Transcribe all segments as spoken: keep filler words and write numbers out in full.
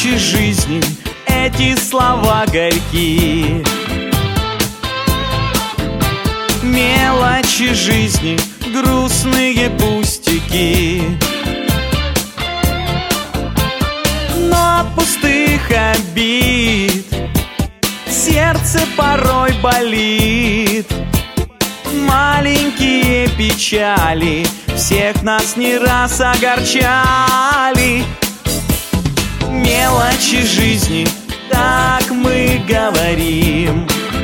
Мелочи жизни, эти слова горьки. Мелочи жизни, грустные пустяки. Но от пустых обид сердце порой болит. Маленькие печали всех нас не раз огорчали. Мелочи жизни, так мы говорим,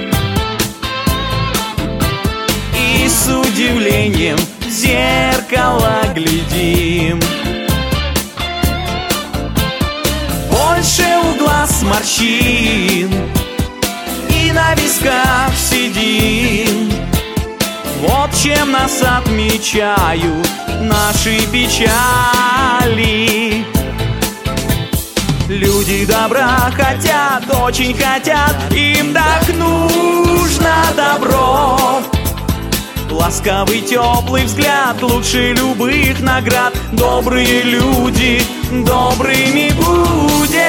и с удивлением в зеркало глядим. Больше у глаз морщин и на висках седин. Вот чем нас отмечают наши печали. Люди добра хотят, очень хотят, им так нужно добро. Ласковый, теплый взгляд лучше любых наград. Добрые люди, добрыми будем.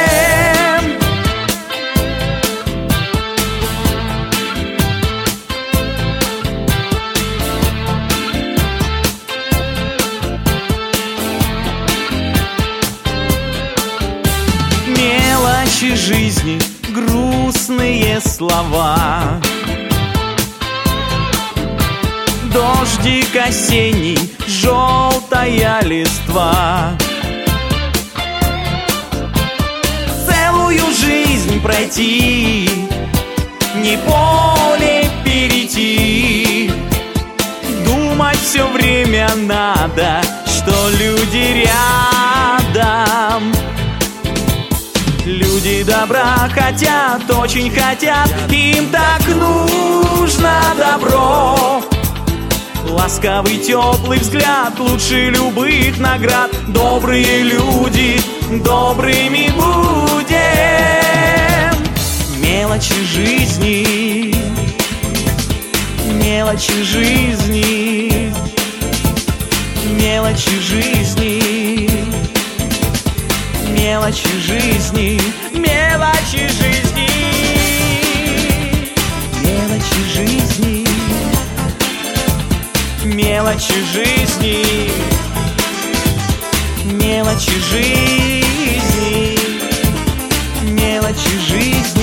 Мелочи жизни, грустные слова. Дождик осенний, желтая листва. Целую жизнь пройти, не поле перейти. Думать все время надо, что люди рядом. Люди добра хотят, очень хотят, им так нужно добро. Ласковый, теплый взгляд лучше любых наград. Добрые люди, добрыми будем. Мелочи жизни, мелочи жизни, мелочи жизни, мелочи жизни, мелочи жизни, мелочи жизни, мелочи жизни, мелочи жизни, мелочи жизни.